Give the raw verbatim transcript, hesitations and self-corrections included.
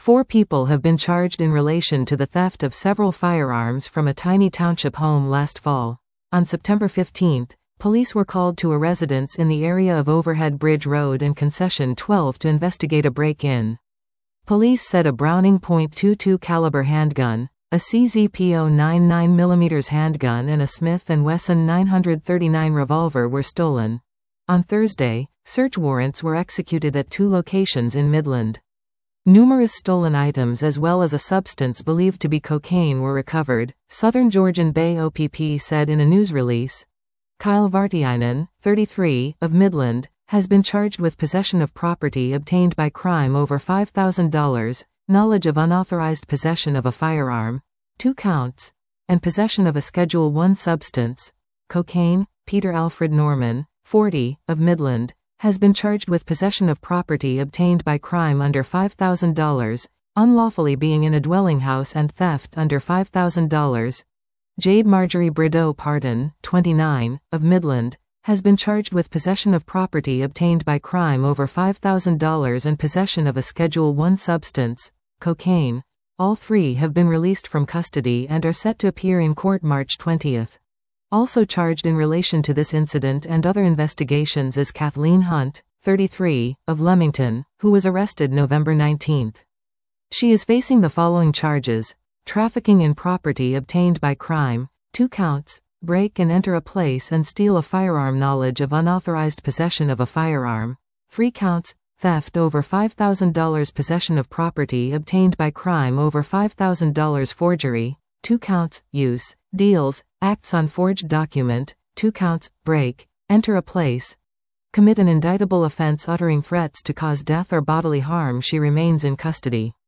Four people have been charged in relation to the theft of several firearms from a tiny township home last fall. On September fifteenth, police were called to a residence in the area of Overhead Bridge Road and Concession twelve to investigate a break-in. Police said a Browning point two two caliber handgun, a C Z P zero nine nine millimeter handgun and a Smith and Wesson nine thirty-nine revolver were stolen. On Thursday, search warrants were executed at two locations in Midland. Numerous stolen items as well as a substance believed to be cocaine were recovered, Southern Georgian Bay O P P said in a news release. Kyle Vartiainen, thirty-three, of Midland, has been charged with possession of property obtained by crime over five thousand dollars, knowledge of unauthorized possession of a firearm, two counts, and possession of a Schedule one substance, cocaine. Peter Alfred Norman, forty, of Midland, has been charged with possession of property obtained by crime under five thousand dollars, unlawfully being in a dwelling house and theft under five thousand dollars. Jade Marjorie Brideau Pardon, twenty-nine, of Midland, has been charged with possession of property obtained by crime over five thousand dollars and possession of a Schedule one substance, cocaine. All three have been released from custody and are set to appear in court March twentieth. Also charged in relation to this incident and other investigations is Kathleen Hunt, thirty-three, of Leamington, who was arrested November nineteenth. She is facing the following charges: trafficking in property obtained by crime, two counts, break and enter a place and steal a firearm, knowledge of unauthorized possession of a firearm, three counts, theft over five thousand dollars, possession of property obtained by crime over five thousand dollars, forgery, two counts, use, deals, acts on forged document, two counts, break, enter a place, commit an indictable offense uttering threats to cause death or bodily harm. She remains in custody.